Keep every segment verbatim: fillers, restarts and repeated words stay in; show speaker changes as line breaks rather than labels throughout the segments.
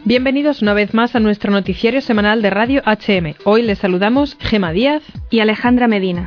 Bienvenidos una vez más a nuestro noticiario semanal de Radio H M. Hoy les saludamos Gema Díaz
y Alejandra Medina.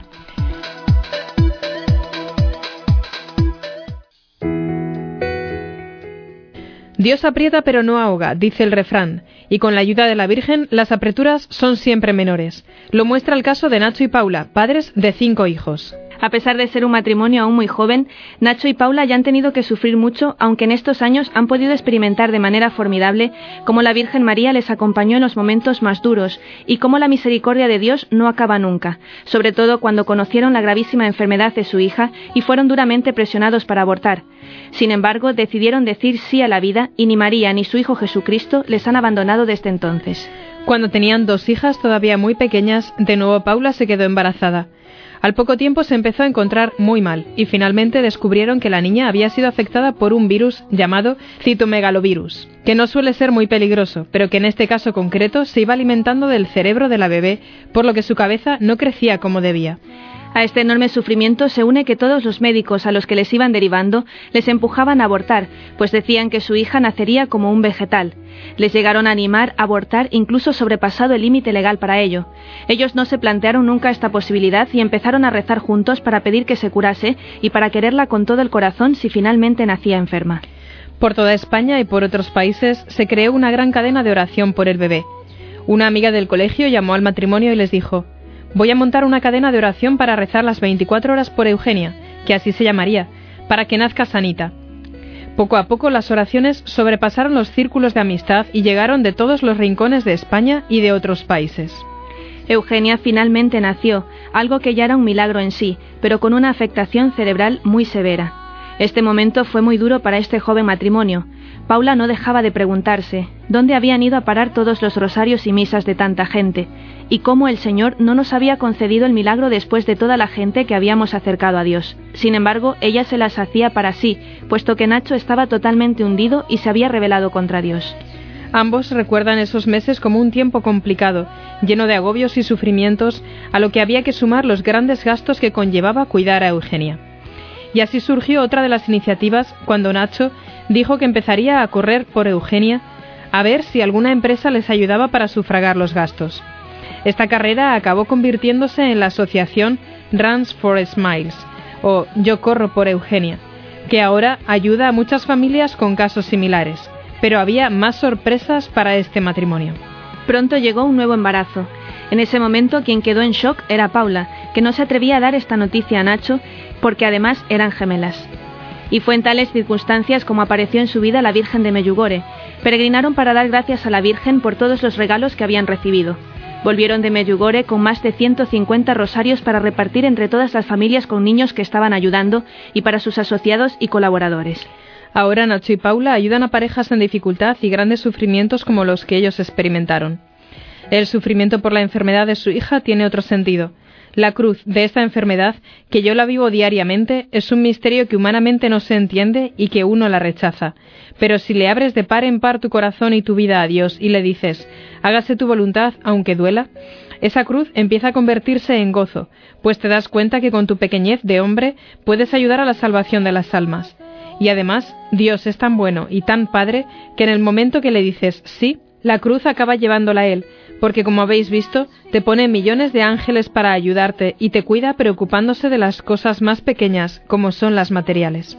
Dios aprieta pero no ahoga, dice el refrán, y con la ayuda de la Virgen las apreturas son siempre menores. Lo muestra el caso de Nacho y Paula, padres de cinco hijos.
A pesar de ser un matrimonio aún muy joven, Nacho y Paula ya han tenido que sufrir mucho, aunque en estos años han podido experimentar de manera formidable cómo la Virgen María les acompañó en los momentos más duros y cómo la misericordia de Dios no acaba nunca, sobre todo cuando conocieron la gravísima enfermedad de su hija y fueron duramente presionados para abortar. Sin embargo, decidieron decir sí a la vida y ni María ni su hijo Jesucristo les han abandonado desde entonces.
Cuando tenían dos hijas todavía muy pequeñas, de nuevo Paula se quedó embarazada. Al poco tiempo se empezó a encontrar muy mal y finalmente descubrieron que la niña había sido afectada por un virus llamado citomegalovirus, que no suele ser muy peligroso, pero que en este caso concreto se iba alimentando del cerebro de la bebé, por lo que su cabeza no crecía como debía.
A este enorme sufrimiento se une que todos los médicos a los que les iban derivando les empujaban a abortar, pues decían que su hija nacería como un vegetal. Les llegaron a animar a abortar incluso sobrepasado el límite legal para ello. Ellos no se plantearon nunca esta posibilidad y empezaron a rezar juntos para pedir que se curase y para quererla con todo el corazón si finalmente nacía enferma.
Por toda España y por otros países se creó una gran cadena de oración por el bebé. Una amiga del colegio llamó al matrimonio y les dijo: «Voy a montar una cadena de oración para rezar las veinticuatro horas por Eugenia», que así se llamaría, para que nazca sanita. Poco a poco las oraciones sobrepasaron los círculos de amistad y llegaron de todos los rincones de España y de otros países.
Eugenia finalmente nació, algo que ya era un milagro en sí, pero con una afectación cerebral muy severa. Este momento fue muy duro para este joven matrimonio. Paula no dejaba de preguntarse dónde habían ido a parar todos los rosarios y misas de tanta gente, y cómo el Señor no nos había concedido el milagro después de toda la gente que habíamos acercado a Dios. Sin embargo, ella se las hacía para sí, puesto que Nacho estaba totalmente hundido y se había rebelado contra Dios.
Ambos recuerdan esos meses como un tiempo complicado, lleno de agobios y sufrimientos, a lo que había que sumar los grandes gastos que conllevaba cuidar a Eugenia. Y así surgió otra de las iniciativas cuando Nacho dijo que empezaría a correr por Eugenia a ver si alguna empresa les ayudaba para sufragar los gastos. Esta carrera acabó convirtiéndose en la asociación Runs for Smiles, o Yo Corro por Eugenia, que ahora ayuda a muchas familias con casos similares, pero había más sorpresas para este matrimonio.
Pronto llegó un nuevo embarazo. En ese momento quien quedó en shock era Paula, que no se atrevía a dar esta noticia a Nacho, porque además eran gemelas. Y fue en tales circunstancias como apareció en su vida la Virgen de Medjugorje. Peregrinaron para dar gracias a la Virgen por todos los regalos que habían recibido. Volvieron de Medjugorje con más de ciento cincuenta rosarios para repartir entre todas las familias con niños que estaban ayudando y para sus asociados y colaboradores.
Ahora Nacho y Paula ayudan a parejas en dificultad y grandes sufrimientos como los que ellos experimentaron. El sufrimiento por la enfermedad de su hija tiene otro sentido. La cruz de esta enfermedad, que yo la vivo diariamente, es un misterio que humanamente no se entiende y que uno la rechaza. Pero si le abres de par en par tu corazón y tu vida a Dios y le dices, hágase tu voluntad aunque duela, esa cruz empieza a convertirse en gozo, pues te das cuenta que con tu pequeñez de hombre puedes ayudar a la salvación de las almas. Y además, Dios es tan bueno y tan padre que en el momento que le dices sí, la cruz acaba llevándola a Él, porque como habéis visto, te pone millones de ángeles para ayudarte y te cuida preocupándose de las cosas más pequeñas, como son las materiales.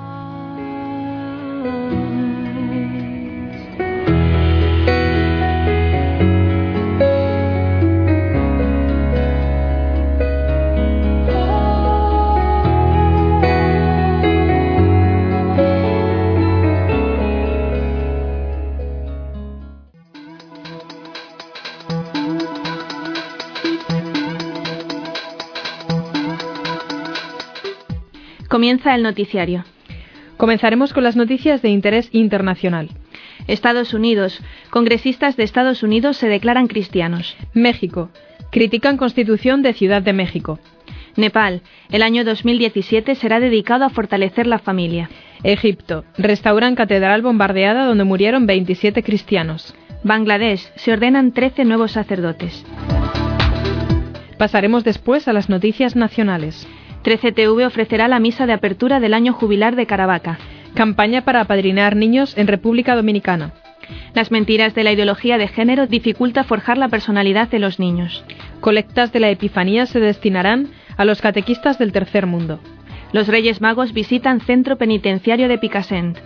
Comienza el noticiario.
Comenzaremos con las noticias de interés internacional.
Estados Unidos. Congresistas de Estados Unidos se declaran cristianos.
México. Critican Constitución de Ciudad de México.
Nepal. El año dos mil diecisiete será dedicado a fortalecer la familia.
Egipto. Restauran catedral bombardeada donde murieron veintisiete cristianos.
Bangladesh. Se ordenan trece nuevos sacerdotes.
Pasaremos después a las noticias nacionales.
trece T V ofrecerá la misa de apertura del año jubilar de Caravaca.
Campaña para apadrinar niños en República Dominicana.
Las mentiras de la ideología de género dificultan forjar la personalidad de los niños.
Colectas de la Epifanía se destinarán a los catequistas del tercer mundo.
Los Reyes Magos visitan centro penitenciario de Picassent.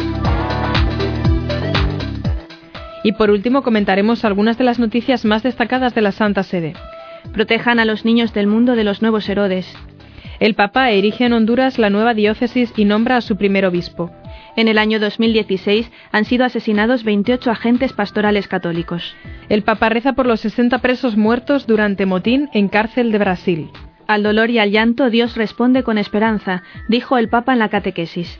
Y por último comentaremos algunas de las noticias más destacadas de la Santa Sede.
Protejan a los niños del mundo de los nuevos Herodes.
El Papa erige en Honduras la nueva diócesis y nombra a su primer obispo.
En el año dos mil dieciséis han sido asesinados veintiocho agentes pastorales católicos.
El Papa reza por los sesenta presos muertos durante motín en cárcel de Brasil.
Al dolor y al llanto Dios responde con esperanza, dijo el Papa en la catequesis.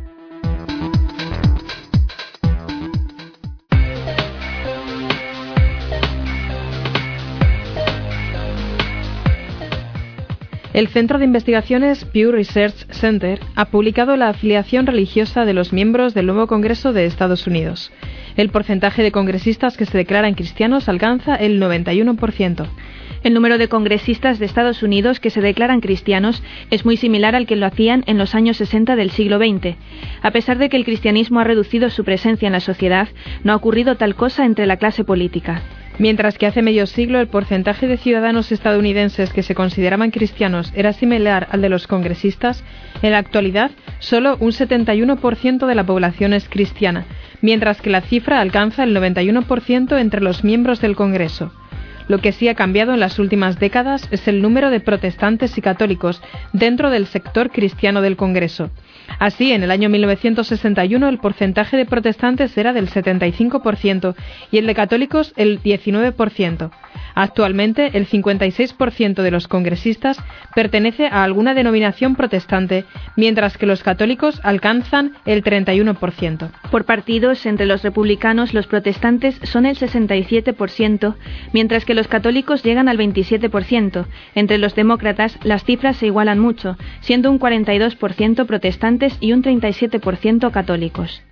El Centro de Investigaciones Pew Research Center ha publicado la afiliación religiosa de los miembros del nuevo Congreso de Estados Unidos. El porcentaje de congresistas que se declaran cristianos alcanza el noventa y uno por ciento.
El número de congresistas de Estados Unidos que se declaran cristianos es muy similar al que lo hacían en los años sesenta del siglo veinte. A pesar de que el cristianismo ha reducido su presencia en la sociedad, no ha ocurrido tal cosa entre la clase política.
Mientras que hace medio siglo el porcentaje de ciudadanos estadounidenses que se consideraban cristianos era similar al de los congresistas, en la actualidad solo un setenta y uno por ciento de la población es cristiana, mientras que la cifra alcanza el noventa y uno por ciento entre los miembros del Congreso. Lo que sí ha cambiado en las últimas décadas es el número de protestantes y católicos dentro del sector cristiano del Congreso. Así, en el año mil novecientos sesenta y uno el porcentaje de protestantes era del setenta y cinco por ciento y el de católicos el diecinueve por ciento. Actualmente, el cincuenta y seis por ciento de los congresistas pertenece a alguna denominación protestante, mientras que los católicos alcanzan el treinta y uno por ciento.
Por partidos, entre los republicanos los protestantes son el sesenta y siete por ciento, mientras que los católicos llegan al veintisiete por ciento. Entre los demócratas las cifras se igualan mucho, siendo un cuarenta y dos por ciento protestantes y un treinta y siete por ciento católicos.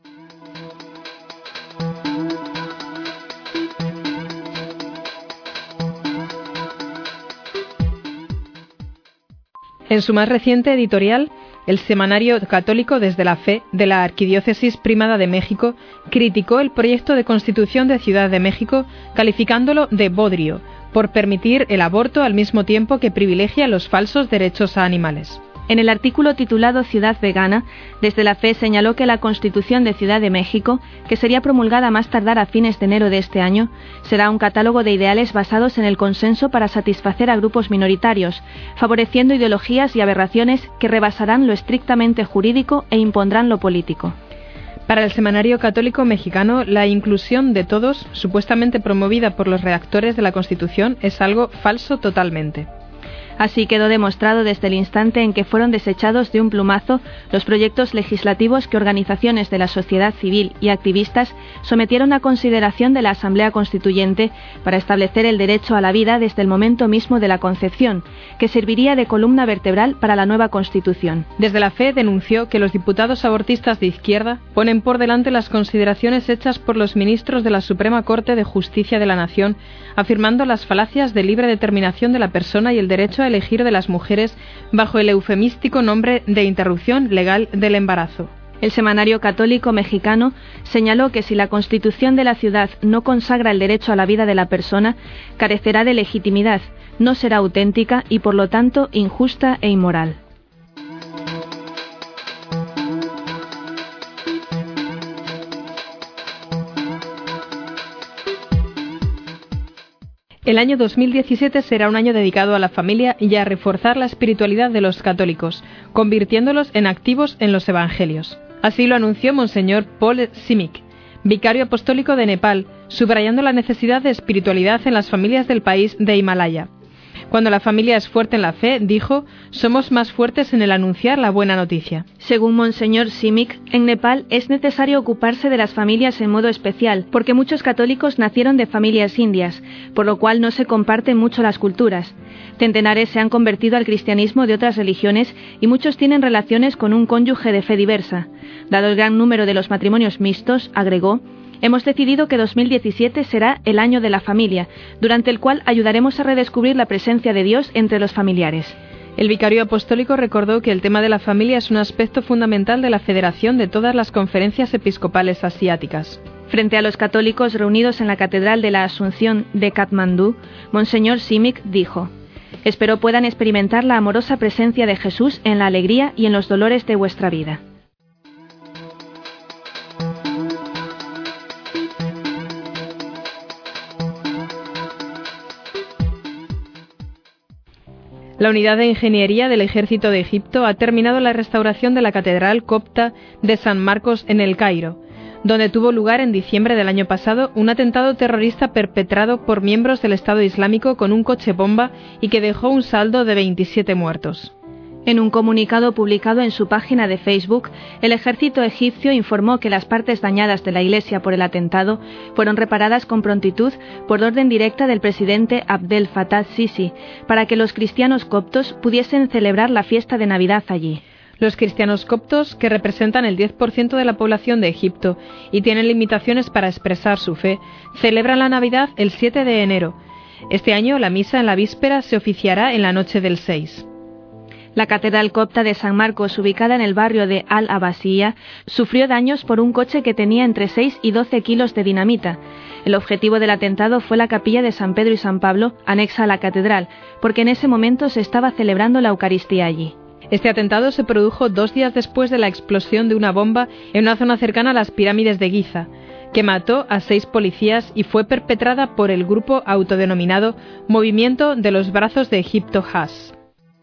En su más reciente editorial, el Semanario Católico desde la Fe de la Arquidiócesis Primada de México criticó el proyecto de Constitución de Ciudad de México, calificándolo de bodrio, por permitir el aborto al mismo tiempo que privilegia los falsos derechos a animales.
En el artículo titulado Ciudad Vegana, Desde la Fe señaló que la Constitución de Ciudad de México, que sería promulgada más tardar a fines de enero de este año, será un catálogo de ideales basados en el consenso para satisfacer a grupos minoritarios, favoreciendo ideologías y aberraciones que rebasarán lo estrictamente jurídico e impondrán lo político.
Para el Semanario Católico Mexicano, la inclusión de todos, supuestamente promovida por los redactores de la Constitución, es algo falso totalmente.
Así quedó demostrado desde el instante en que fueron desechados de un plumazo los proyectos legislativos que organizaciones de la sociedad civil y activistas sometieron a consideración de la Asamblea Constituyente para establecer el derecho a la vida desde el momento mismo de la concepción, que serviría de columna vertebral para la nueva Constitución.
Desde la Fe denunció que los diputados abortistas de izquierda ponen por delante las consideraciones hechas por los ministros de la Suprema Corte de Justicia de la Nación, afirmando las falacias de libre determinación de la persona y el derecho a elegir de las mujeres bajo el eufemístico nombre de interrupción legal del embarazo.
El Semanario Católico Mexicano señaló que si la Constitución de la ciudad no consagra el derecho a la vida de la persona, carecerá de legitimidad, no será auténtica y por lo tanto injusta e inmoral.
El año dos mil diecisiete será un año dedicado a la familia y a reforzar la espiritualidad de los católicos, convirtiéndolos en activos en los evangelios. Así lo anunció Monseñor Paul Simic, vicario apostólico de Nepal, subrayando la necesidad de espiritualidad en las familias del país de Himalaya. Cuando la familia es fuerte en la fe, dijo, somos más fuertes en el anunciar la buena noticia.
Según Monseñor Simic, en Nepal es necesario ocuparse de las familias en modo especial, porque muchos católicos nacieron de familias indias, por lo cual no se comparten mucho las culturas. Centenares se han convertido al cristianismo de otras religiones y muchos tienen relaciones con un cónyuge de fe diversa. Dado el gran número de los matrimonios mixtos, agregó, hemos decidido que dos mil diecisiete será el año de la familia, durante el cual ayudaremos a redescubrir la presencia de Dios entre los familiares.
El vicario apostólico recordó que el tema de la familia es un aspecto fundamental de la federación de todas las conferencias episcopales asiáticas.
Frente a los católicos reunidos en la Catedral de la Asunción de Katmandú, Monseñor Simic dijo: «Espero puedan experimentar la amorosa presencia de Jesús en la alegría y en los dolores de vuestra vida».
La unidad de ingeniería del ejército de Egipto ha terminado la restauración de la catedral copta de San Marcos en El Cairo, donde tuvo lugar en diciembre del año pasado un atentado terrorista perpetrado por miembros del Estado Islámico con un coche bomba y que dejó un saldo de veintisiete muertos.
En un comunicado publicado en su página de Facebook, el ejército egipcio informó que las partes dañadas de la iglesia por el atentado fueron reparadas con prontitud por orden directa del presidente Abdel Fattah Sisi, para que los cristianos coptos pudiesen celebrar la fiesta de Navidad allí.
Los cristianos coptos, que representan el diez por ciento de la población de Egipto y tienen limitaciones para expresar su fe, celebran la Navidad el siete de enero. Este año la misa en la víspera se oficiará en la noche del seis.
La catedral copta de San Marcos, ubicada en el barrio de Al-Abbasiyya, sufrió daños por un coche que tenía entre seis y doce kilos de dinamita. El objetivo del atentado fue la capilla de San Pedro y San Pablo, anexa a la catedral, porque en ese momento se estaba celebrando la Eucaristía allí.
Este atentado se produjo dos días después de la explosión de una bomba en una zona cercana a las pirámides de Giza, que mató a seis policías y fue perpetrada por el grupo autodenominado Movimiento de los Brazos de Egipto Haas.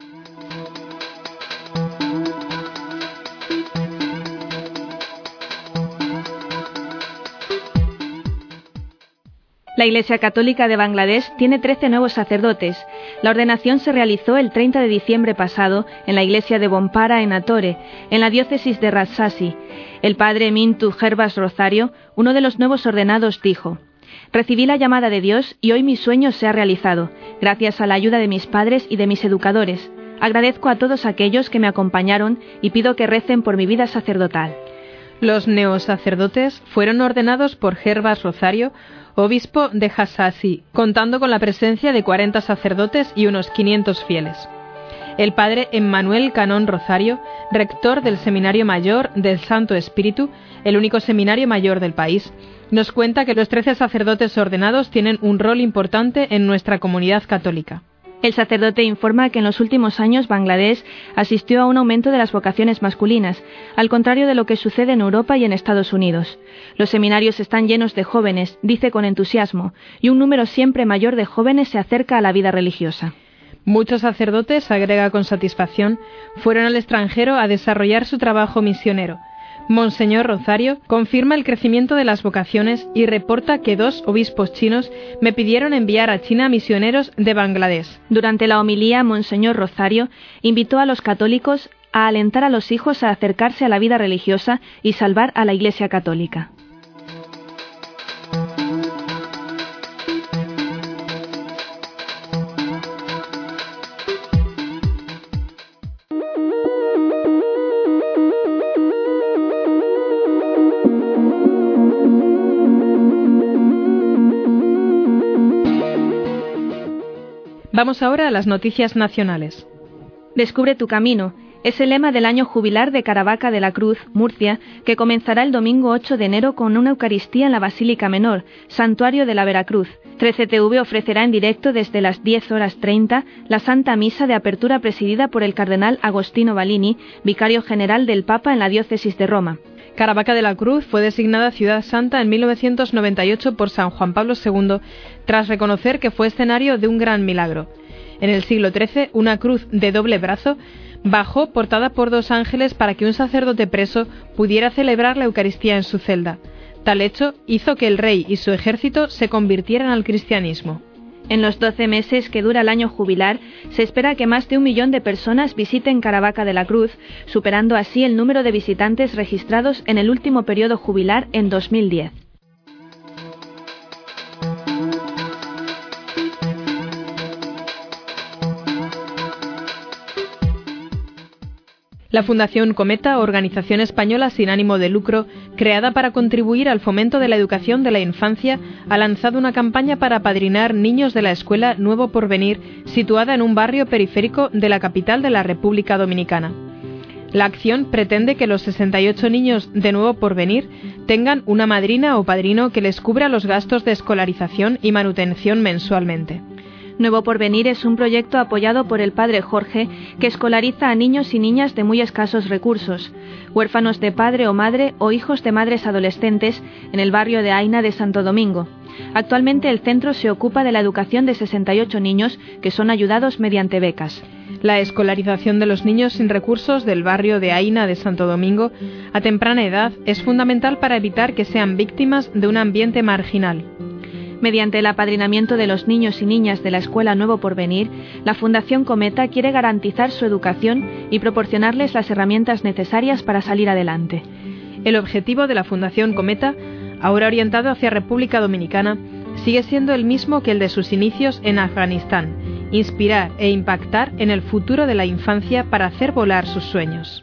La Iglesia Católica de Bangladesh tiene trece nuevos sacerdotes. La ordenación se realizó el treinta de diciembre pasado en la iglesia de Bompara en Atore, en la diócesis de Rajshahi. El padre Mintu Herbas Rosario, uno de los nuevos ordenados, dijo: «Recibí la llamada de Dios y hoy mi sueño se ha realizado, gracias a la ayuda de mis padres y de mis educadores. Agradezco a todos aquellos que me acompañaron y pido que recen por mi vida sacerdotal».
Los neosacerdotes fueron ordenados por Herbas Rosario, obispo de Rajshahi, contando con la presencia de cuarenta sacerdotes y unos quinientos fieles. El padre Emmanuel Canón Rosario, rector del Seminario Mayor del Santo Espíritu, el único seminario mayor del país, nos cuenta que los trece sacerdotes ordenados tienen un rol importante en nuestra comunidad católica.
El sacerdote informa que en los últimos años Bangladesh asistió a un aumento de las vocaciones masculinas, al contrario de lo que sucede en Europa y en Estados Unidos. Los seminarios están llenos de jóvenes, dice con entusiasmo, y un número siempre mayor de jóvenes se acerca a la vida religiosa.
Muchos sacerdotes, agrega con satisfacción, fueron al extranjero a desarrollar su trabajo misionero. Monseñor Rosario confirma el crecimiento de las vocaciones y reporta que dos obispos chinos me pidieron enviar a China misioneros de Bangladesh.
Durante la homilía, Monseñor Rosario invitó a los católicos a alentar a los hijos a acercarse a la vida religiosa y salvar a la Iglesia Católica.
Vamos ahora a las noticias nacionales.
Descubre tu camino es el lema del año jubilar de Caravaca de la Cruz, Murcia, que comenzará el domingo ocho de enero con una Eucaristía en la Basílica Menor, Santuario de la Veracruz. trece T V ofrecerá en directo desde las diez horas treinta la Santa Misa de apertura presidida por el cardenal Agostino Balini, vicario general del Papa en la diócesis de Roma.
Caravaca de la Cruz fue designada Ciudad Santa en mil novecientos noventa y ocho por San Juan Pablo segundo, tras reconocer que fue escenario de un gran milagro. En el siglo trece, una cruz de doble brazo bajó portada por dos ángeles para que un sacerdote preso pudiera celebrar la Eucaristía en su celda. Tal hecho hizo que el rey y su ejército se convirtieran al cristianismo.
En los doce meses que dura el año jubilar, se espera que más de un millón de personas visiten Caravaca de la Cruz, superando así el número de visitantes registrados en el último periodo jubilar en dos mil diez.
La Fundación Cometa, organización española sin ánimo de lucro, creada para contribuir al fomento de la educación de la infancia, ha lanzado una campaña para apadrinar niños de la escuela Nuevo Porvenir, situada en un barrio periférico de la capital de la República Dominicana. La acción pretende que los sesenta y ocho niños de Nuevo Porvenir tengan una madrina o padrino que les cubra los gastos de escolarización y manutención mensualmente.
Nuevo Porvenir es un proyecto apoyado por el padre Jorge que escolariza a niños y niñas de muy escasos recursos, huérfanos de padre o madre o hijos de madres adolescentes en el barrio de Aina de Santo Domingo. Actualmente el centro se ocupa de la educación de sesenta y ocho niños que son ayudados mediante becas.
La escolarización de los niños sin recursos del barrio de Aina de Santo Domingo a temprana edad es fundamental para evitar que sean víctimas de un ambiente marginal.
Mediante el apadrinamiento de los niños y niñas de la Escuela Nuevo Porvenir, la Fundación Cometa quiere garantizar su educación y proporcionarles las herramientas necesarias para salir adelante.
El objetivo de la Fundación Cometa, ahora orientado hacia República Dominicana, sigue siendo el mismo que el de sus inicios en Afganistán: inspirar e impactar en el futuro de la infancia para hacer volar sus sueños.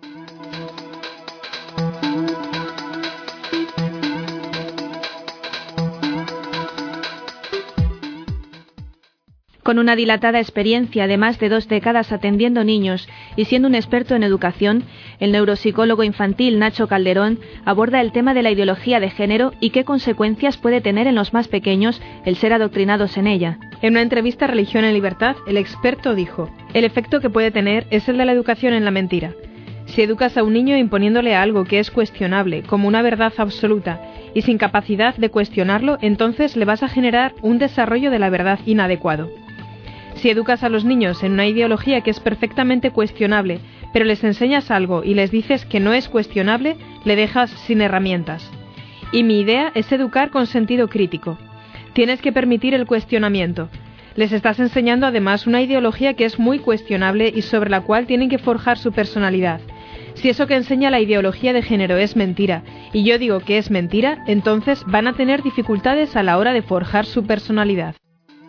Con una dilatada experiencia de más de dos décadas atendiendo niños y siendo un experto en educación, el neuropsicólogo infantil Nacho Calderón aborda el tema de la ideología de género y qué consecuencias puede tener en los más pequeños el ser adoctrinados en ella.
En una entrevista a Religión en Libertad, el experto dijo: el efecto que puede tener es el de la educación en la mentira. Si educas a un niño imponiéndole algo que es cuestionable como una verdad absoluta y sin capacidad de cuestionarlo, entonces le vas a generar un desarrollo de la verdad inadecuado. Si educas a los niños en una ideología que es perfectamente cuestionable, pero les enseñas algo y les dices que no es cuestionable, le dejas sin herramientas. Y mi idea es educar con sentido crítico. Tienes que permitir el cuestionamiento. Les estás enseñando además una ideología que es muy cuestionable y sobre la cual tienen que forjar su personalidad. Si eso que enseña la ideología de género es mentira, y yo digo que es mentira, entonces van a tener dificultades a la hora de forjar su personalidad.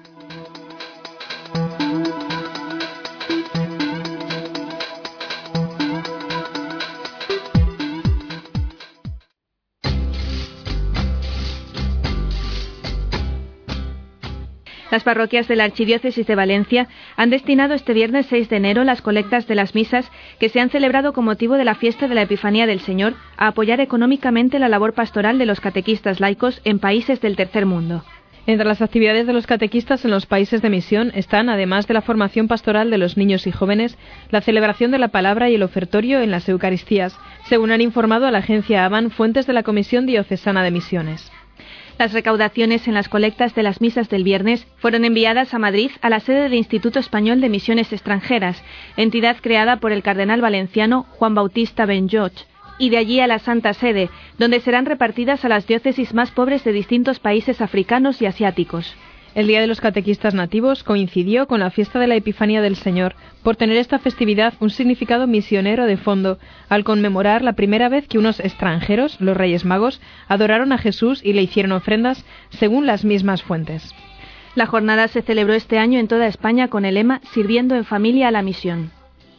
Las parroquias de la Archidiócesis de Valencia han destinado este viernes seis de enero las colectas de las misas que se han celebrado con motivo de la fiesta de la Epifanía del Señor a apoyar económicamente la labor pastoral de los catequistas laicos en países del tercer mundo.
Entre las actividades de los catequistas en los países de misión están, además de la formación pastoral de los niños y jóvenes, la celebración de la palabra y el ofertorio en las Eucaristías, según han informado a la agencia ABAN fuentes de la Comisión Diocesana de Misiones.
Las recaudaciones en las colectas de las misas del viernes fueron enviadas a Madrid a la sede del Instituto Español de Misiones Extranjeras, entidad creada por el cardenal valenciano Juan Bautista Benlloch, y de allí a la Santa Sede, donde serán repartidas a las diócesis más pobres de distintos países africanos y asiáticos.
El Día de los Catequistas Nativos coincidió con la fiesta de la Epifanía del Señor, por tener esta festividad un significado misionero de fondo, al conmemorar la primera vez que unos extranjeros, los Reyes Magos, adoraron a Jesús y le hicieron ofrendas según las mismas fuentes.
La jornada se celebró este año en toda España con el lema Sirviendo en familia a la misión.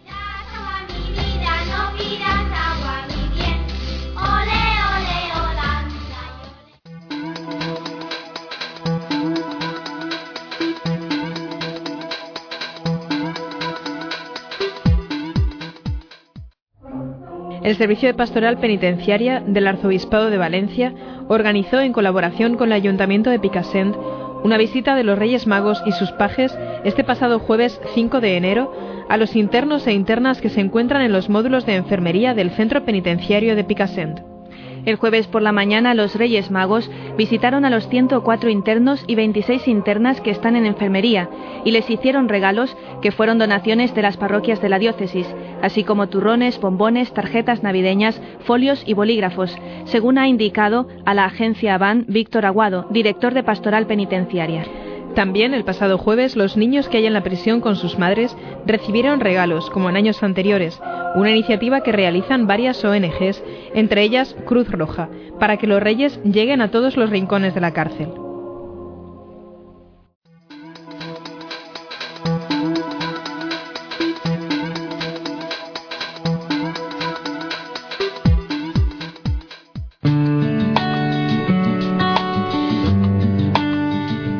El Servicio de Pastoral Penitenciaria del Arzobispado de Valencia organizó, en colaboración con el Ayuntamiento de Picassent, una visita de los Reyes Magos y sus pajes este pasado jueves cinco de enero a los internos e internas que se encuentran en los módulos de enfermería del Centro Penitenciario de Picassent.
El jueves por la mañana los Reyes Magos visitaron a los ciento cuatro internos y veintiséis internas que están en enfermería y les hicieron regalos que fueron donaciones de las parroquias de la diócesis, así como turrones, bombones, tarjetas navideñas, folios y bolígrafos, según ha indicado a la agencia ABAN Víctor Aguado, director de Pastoral Penitenciaria.
También el pasado jueves los niños que hay en la prisión con sus madres recibieron regalos, como en años anteriores, una iniciativa que realizan varias O N Ges, entre ellas Cruz Roja, para que los reyes lleguen a todos los rincones de la cárcel.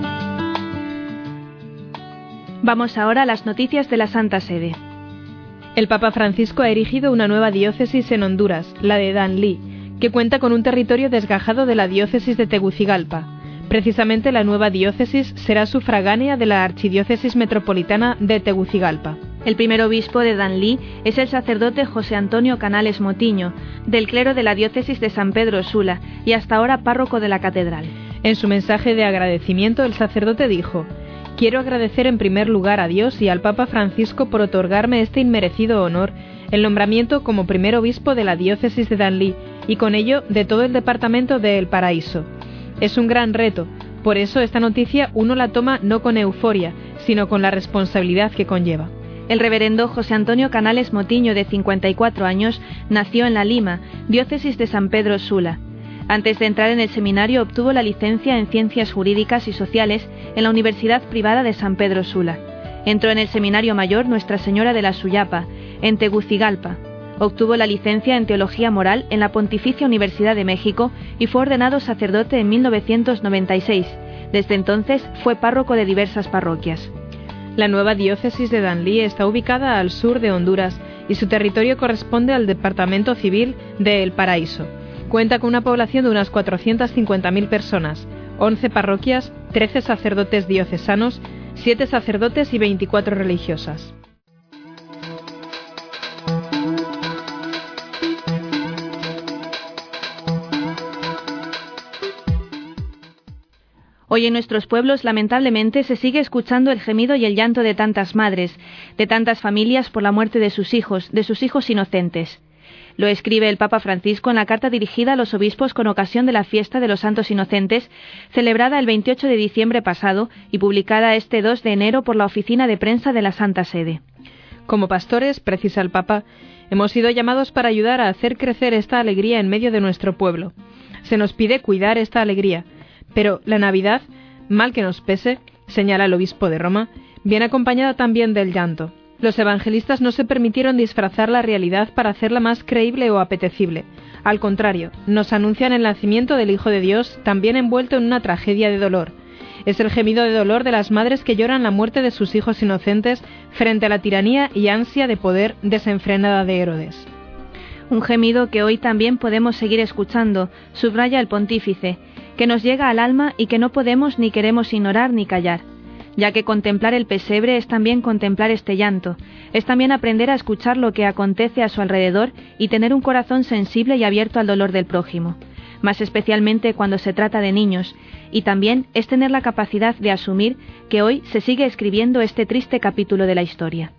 Vamos ahora a las noticias de la Santa Sede.
El Papa Francisco ha erigido una nueva diócesis en Honduras, la de Danlí, que cuenta con un territorio desgajado de la diócesis de Tegucigalpa. Precisamente la nueva diócesis será sufragánea de la archidiócesis metropolitana de Tegucigalpa.
El primer obispo de Danlí es el sacerdote José Antonio Canales Motiño, del clero de la diócesis de San Pedro Sula y hasta ahora párroco de la catedral.
En su mensaje de agradecimiento, el sacerdote dijo: «Quiero agradecer en primer lugar a Dios y al Papa Francisco por otorgarme este inmerecido honor, el nombramiento como primer obispo de la diócesis de Danlí y con ello de todo el departamento de El Paraíso. Es un gran reto, por eso esta noticia uno la toma no con euforia, sino con la responsabilidad que conlleva».
El reverendo José Antonio Canales Motiño, de cincuenta y cuatro años, nació en La Lima, diócesis de San Pedro Sula. Antes de entrar en el seminario obtuvo la licencia en Ciencias Jurídicas y Sociales en la Universidad Privada de San Pedro Sula. Entró en el Seminario Mayor Nuestra Señora de la Suyapa, en Tegucigalpa. Obtuvo la licencia en Teología Moral en la Pontificia Universidad de México y fue ordenado sacerdote en mil novecientos noventa y seis. Desde entonces fue párroco de diversas parroquias.
La nueva diócesis de Danlí está ubicada al sur de Honduras y su territorio corresponde al departamento civil de El Paraíso. Cuenta con una población de unas cuatrocientas cincuenta mil personas, once parroquias, trece sacerdotes diocesanos, siete sacerdotes y veinticuatro religiosas.
Hoy en nuestros pueblos, lamentablemente, se sigue escuchando el gemido y el llanto de tantas madres, de tantas familias por la muerte de sus hijos, de sus hijos inocentes. Lo escribe el Papa Francisco en la carta dirigida a los obispos con ocasión de la fiesta de los Santos Inocentes, celebrada el veintiocho de diciembre pasado y publicada este dos de enero por la Oficina de Prensa de la Santa Sede.
Como pastores, precisa el Papa, hemos sido llamados para ayudar a hacer crecer esta alegría en medio de nuestro pueblo. Se nos pide cuidar esta alegría, pero la Navidad, mal que nos pese, señala el obispo de Roma, viene acompañada también del llanto. Los evangelistas no se permitieron disfrazar la realidad para hacerla más creíble o apetecible. Al contrario, nos anuncian el nacimiento del Hijo de Dios, también envuelto en una tragedia de dolor. Es el gemido de dolor de las madres que lloran la muerte de sus hijos inocentes frente a la tiranía y ansia de poder desenfrenada de Herodes.
Un gemido que hoy también podemos seguir escuchando, subraya el pontífice, que nos llega al alma y que no podemos ni queremos ignorar ni callar, ya que contemplar el pesebre es también contemplar este llanto, es también aprender a escuchar lo que acontece a su alrededor y tener un corazón sensible y abierto al dolor del prójimo, más especialmente cuando se trata de niños, y también es tener la capacidad de asumir que hoy se sigue escribiendo este triste capítulo de la historia.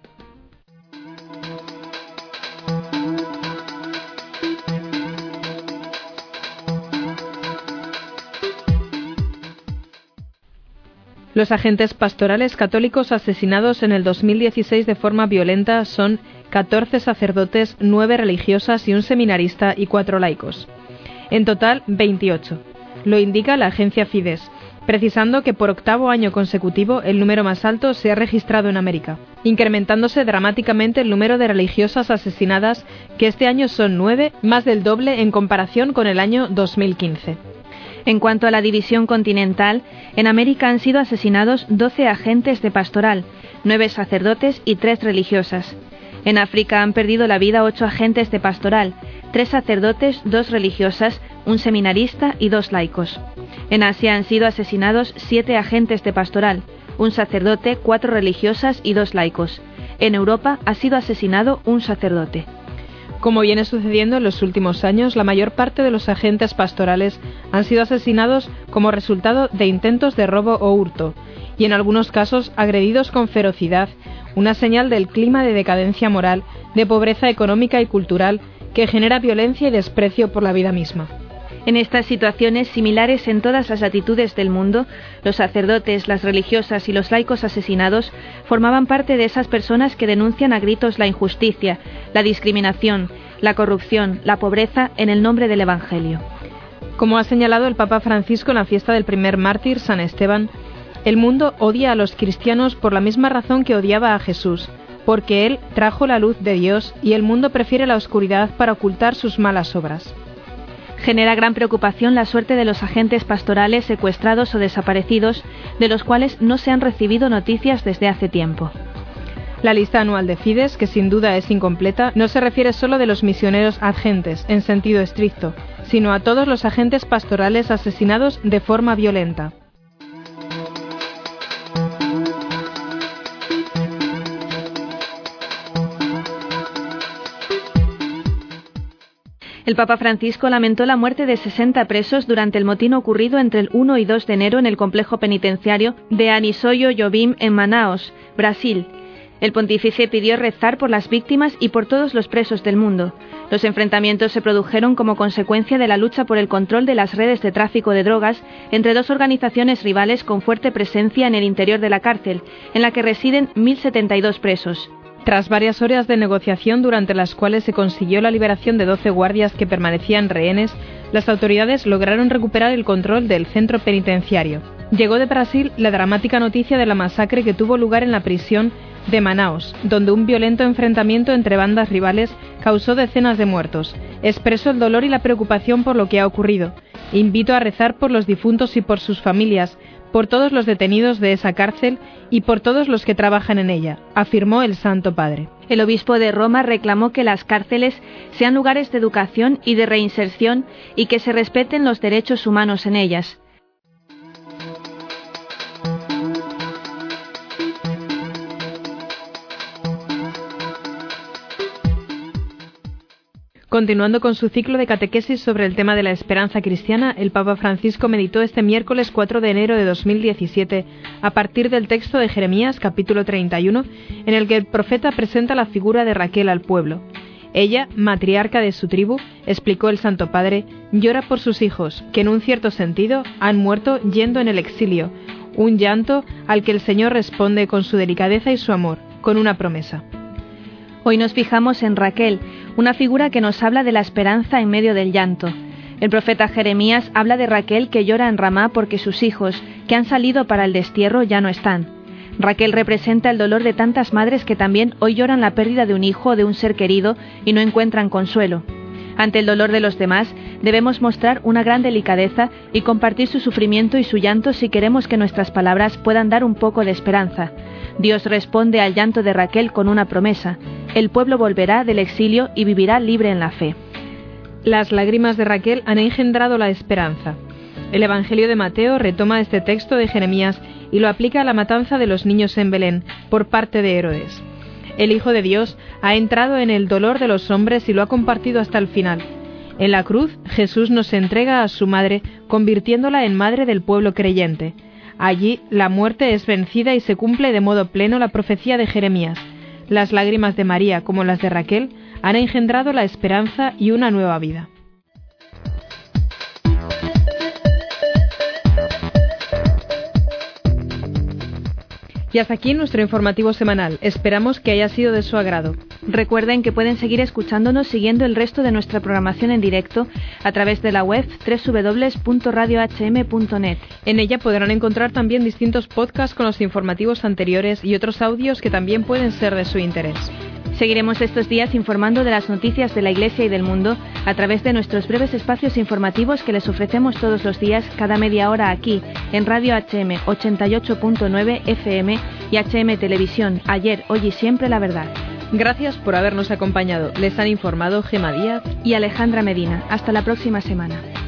Los agentes pastorales católicos asesinados en el dos mil dieciséis de forma violenta son catorce sacerdotes, nueve religiosas y un seminarista y cuatro laicos. En total, veintiocho. Lo indica la agencia Fides, precisando que por octavo año consecutivo el número más alto se ha registrado en América, incrementándose dramáticamente el número de religiosas asesinadas, que este año son nueve, más del doble en comparación con el año dos mil quince.
En cuanto a la división continental, en América han sido asesinados doce agentes de pastoral, nueve sacerdotes y tres religiosas. En África han perdido la vida ocho agentes de pastoral, tres sacerdotes, dos religiosas, un seminarista y dos laicos. En Asia han sido asesinados siete agentes de pastoral, un sacerdote, cuatro religiosas y dos laicos. En Europa ha sido asesinado un sacerdote.
Como viene sucediendo en los últimos años, la mayor parte de los agentes pastorales han sido asesinados como resultado de intentos de robo o hurto, y en algunos casos agredidos con ferocidad, una señal del clima de decadencia moral, de pobreza económica y cultural que genera violencia y desprecio por la vida misma.
En estas situaciones similares en todas las latitudes del mundo, los sacerdotes, las religiosas y los laicos asesinados formaban parte de esas personas que denuncian a gritos la injusticia, la discriminación, la corrupción, la pobreza en el nombre del Evangelio.
Como ha señalado el Papa Francisco en la fiesta del primer mártir, San Esteban, el mundo odia a los cristianos por la misma razón que odiaba a Jesús, porque Él trajo la luz de Dios y el mundo prefiere la oscuridad para ocultar sus malas obras.
Genera gran preocupación la suerte de los agentes pastorales secuestrados o desaparecidos, de los cuales no se han recibido noticias desde hace tiempo.
La lista anual de Fides, que sin duda es incompleta, no se refiere solo de los misioneros agentes, en sentido estricto, sino a todos los agentes pastorales asesinados de forma violenta.
El Papa Francisco lamentó la muerte de sesenta presos durante el motín ocurrido entre el uno y dos de enero en el complejo penitenciario de Anisoyo Jobim en Manaos, Brasil. El pontífice pidió rezar por las víctimas y por todos los presos del mundo. Los enfrentamientos se produjeron como consecuencia de la lucha por el control de las redes de tráfico de drogas entre dos organizaciones rivales con fuerte presencia en el interior de la cárcel, en la que residen mil setenta y dos presos.
Tras varias horas de negociación durante las cuales se consiguió la liberación de doce guardias que permanecían rehenes, las autoridades lograron recuperar el control del centro penitenciario. Llegó de Brasil la dramática noticia de la masacre que tuvo lugar en la prisión de Manaos, donde un violento enfrentamiento entre bandas rivales causó decenas de muertos. Expreso el dolor y la preocupación por lo que ha ocurrido. Invito a rezar por los difuntos y por sus familias, por todos los detenidos de esa cárcel y por todos los que trabajan en ella, afirmó el Santo Padre.
El obispo de Roma reclamó que las cárceles sean lugares de educación y de reinserción y que se respeten los derechos humanos en ellas.
Continuando con su ciclo de catequesis sobre el tema de la esperanza cristiana, el Papa Francisco meditó este miércoles cuatro de enero de dos mil diecisiete a partir del texto de Jeremías, capítulo treinta y uno, en el que el profeta presenta la figura de Raquel al pueblo. Ella, matriarca de su tribu, explicó el Santo Padre, llora por sus hijos, que en un cierto sentido han muerto yendo en el exilio, un llanto al que el Señor responde con su delicadeza y su amor, con una promesa.
Hoy nos fijamos en Raquel, una figura que nos habla de la esperanza en medio del llanto. El profeta Jeremías habla de Raquel que llora en Ramá porque sus hijos, que han salido para el destierro, ya no están. Raquel representa el dolor de tantas madres que también hoy lloran la pérdida de un hijo o de un ser querido y no encuentran consuelo. Ante el dolor de los demás, debemos mostrar una gran delicadeza y compartir su sufrimiento y su llanto si queremos que nuestras palabras puedan dar un poco de esperanza. Dios responde al llanto de Raquel con una promesa: el pueblo volverá del exilio y vivirá libre en la fe.
Las lágrimas de Raquel han engendrado la esperanza. El Evangelio de Mateo retoma este texto de Jeremías y lo aplica a la matanza de los niños en Belén por parte de Herodes. El Hijo de Dios ha entrado en el dolor de los hombres y lo ha compartido hasta el final. En la cruz, Jesús nos entrega a su madre, convirtiéndola en madre del pueblo creyente. Allí, la muerte es vencida y se cumple de modo pleno la profecía de Jeremías. Las lágrimas de María, como las de Raquel, han engendrado la esperanza y una nueva vida. Y hasta aquí nuestro informativo semanal. Esperamos que haya sido de su agrado.
Recuerden que pueden seguir escuchándonos siguiendo el resto de nuestra programación en directo a través de la web doble u doble u doble u punto radio hache eme punto net.
En ella podrán encontrar también distintos podcasts con los informativos anteriores y otros audios que también pueden ser de su interés.
Seguiremos estos días informando de las noticias de la Iglesia y del mundo a través de nuestros breves espacios informativos que les ofrecemos todos los días, cada media hora aquí, en Radio H M ochenta y ocho punto nueve F M y H M Televisión, ayer, hoy y siempre la verdad.
Gracias por habernos acompañado. Les han informado Gema Díaz
y Alejandra Medina. Hasta la próxima semana.